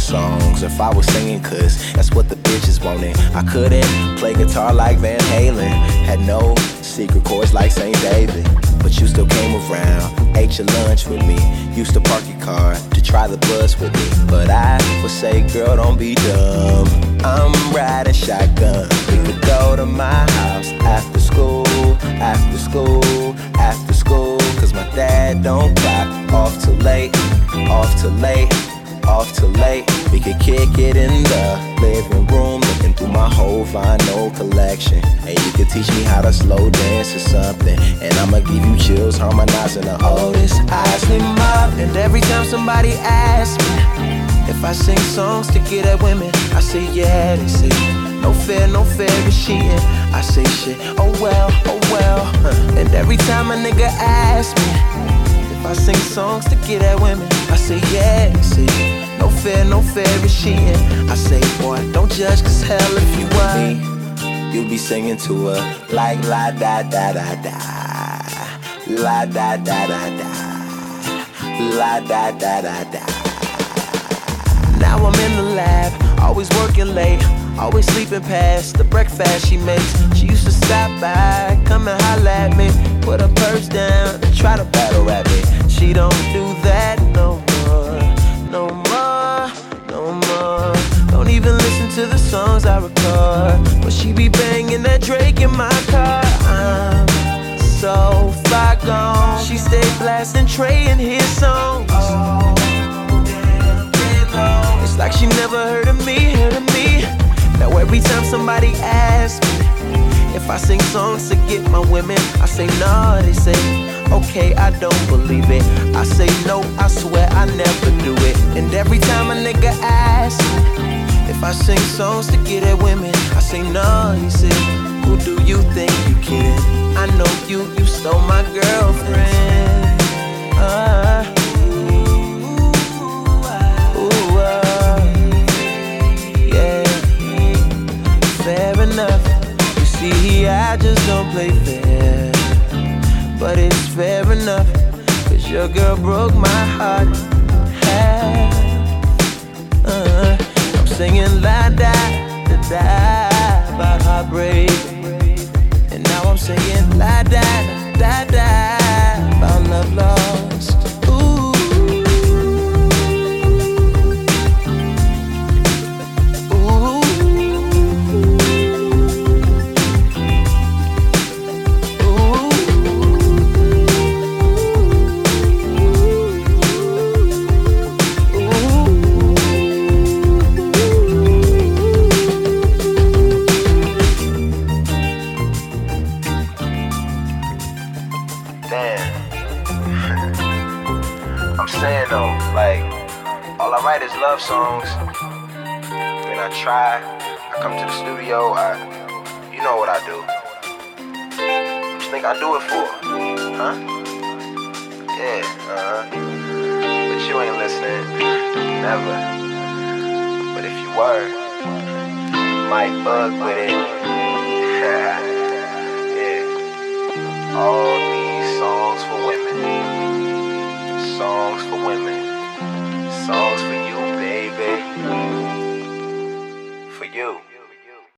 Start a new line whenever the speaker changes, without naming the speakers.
songs if I was singing, cause that's what the bitches wanted. I couldn't play guitar like Van Halen, had no secret chords like St. David, but you still came around, ate your lunch with me, used to park your car to try the bus with me. But I would say, girl, don't be dumb, I'm riding shotgun. We could go to my house after school, after school, after school, cause my dad don't clock off till late, off till late, off till late. We could kick it in the living room, looking through my whole vinyl collection. And you could teach me how to slow dance or something, and I'ma give you chills harmonizing the oldest. Eyes lit up, and every time somebody asks me if I sing songs to get at women, I say yeah, they say no fair is cheating. I say shit, oh well, and every time a nigga asks me if I sing songs to get at women, I say yeah, they say no fair is cheating. I say, boy, don't judge, cause hell if you were, you'll be singing to her like la da da da da, la da da da da, la da da da da. Now I'm in the lab, always working late, always sleeping past the breakfast she makes. She used to stop by, come and holla at me, put her purse down and try to battle rap me. She don't do that no more, no more, no more. Don't even listen to the songs I record, but she be banging that Drake in my car. I'm so far gone. She stay blasting Trey and his songs. It's like she never heard of me, Now every time somebody asks me if I sing songs to get my women, I say no, they say okay, I don't believe it. I say no, I swear I never do it. And every time a nigga asks me if I sing songs to get at women, I say no, he say, who do you think you kidding? I know you stole my girlfriend. Fair enough. You see, I just don't play fair, but it's fair enough, cause your girl broke my heart. I'm singing la da da da about heartbreak, and now I'm singing la da da da about love lost. Love songs. When I try, I come to the studio, you know what I do. What you think I do it for? Huh? Yeah, but you ain't listening. Never. But if you were, you might bug with it. Yeah. All these songs for women. Songs for women.